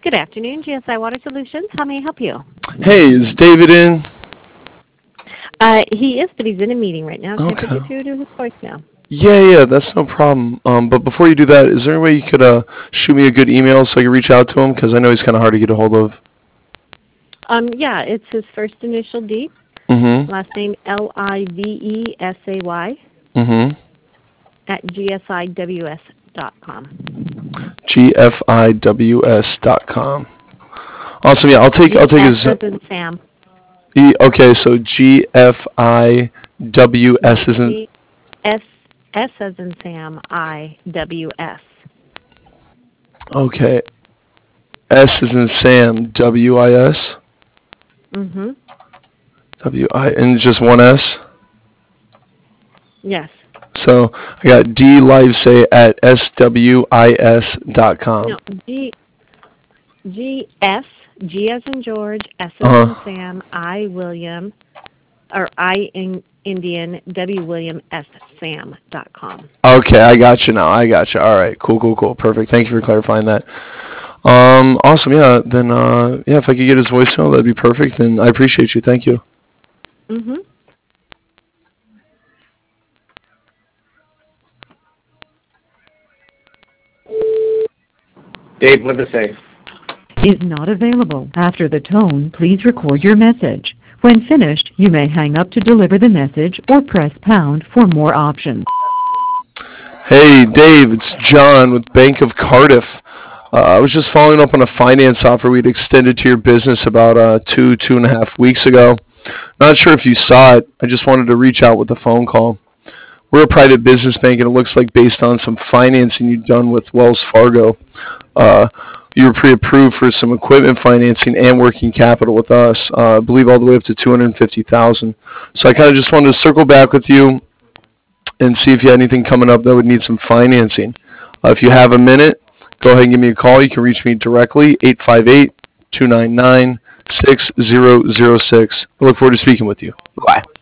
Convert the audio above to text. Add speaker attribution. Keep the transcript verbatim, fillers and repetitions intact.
Speaker 1: Good afternoon, G S I Water Solutions. How may I help you?
Speaker 2: Hey, is David in?
Speaker 1: Uh, he is, but he's in a meeting right now. Can I put you
Speaker 2: Okay.
Speaker 1: through to his voicemail?
Speaker 2: Yeah, yeah, that's no problem. Um, but before you do that, is there any way you could uh, shoot me a good email so I can reach out to him? Because I know he's kind of hard to get a hold of.
Speaker 1: Um, yeah, it's his first initial D,
Speaker 2: Mm-hmm.
Speaker 1: last name L I V E S A Y
Speaker 2: Mm-hmm.
Speaker 1: at G S I W S dot com.
Speaker 2: G F I W S dot com. Awesome. Yeah, I'll take I'll
Speaker 1: G
Speaker 2: take
Speaker 1: S
Speaker 2: his.
Speaker 1: as in Sam.
Speaker 2: E, okay, so G F I W S
Speaker 1: No,
Speaker 2: isn't.
Speaker 1: G S S as in Sam I W S.
Speaker 2: Okay. S is in Sam. W I S.
Speaker 1: Mm-hmm.
Speaker 2: W I and just one S.
Speaker 1: Yes.
Speaker 2: So I got D Livesay at S W I S dot com.
Speaker 1: No, G G S G as in George, S as
Speaker 2: Uh
Speaker 1: in
Speaker 2: huh.
Speaker 1: Sam, I William, or I in Indian, W William S Sam dot com.
Speaker 2: Okay, I got you now. I got you. All right, cool, cool, cool, perfect. Thank you for clarifying that. Um, awesome. Yeah. Then, uh, yeah, if I could get his voicemail, that'd be perfect. And I appreciate you. Thank you.
Speaker 1: Mm-hmm.
Speaker 3: Dave Livesay.
Speaker 4: Is not available. After the tone, please record your message. When finished, you may hang up to deliver the message or press pound for more options.
Speaker 2: Hey, Dave, it's John with Bank of Cardiff. Uh, I was just following up on a finance offer we'd extended to your business about uh, two, two and a half weeks ago. Not sure if you saw it. I just wanted to reach out with a phone call. We're a private business bank, and it looks like based on some financing you've done with Wells Fargo, uh, you were pre-approved for some equipment financing and working capital with us. Uh, I believe all the way up to two hundred fifty thousand dollars. So I kind of just wanted to circle back with you and see if you had anything coming up that would need some financing. Uh, if you have a minute, go ahead and give me a call. You can reach me directly, eight five eight, two nine nine, six zero zero six. I look forward to speaking with you. Bye.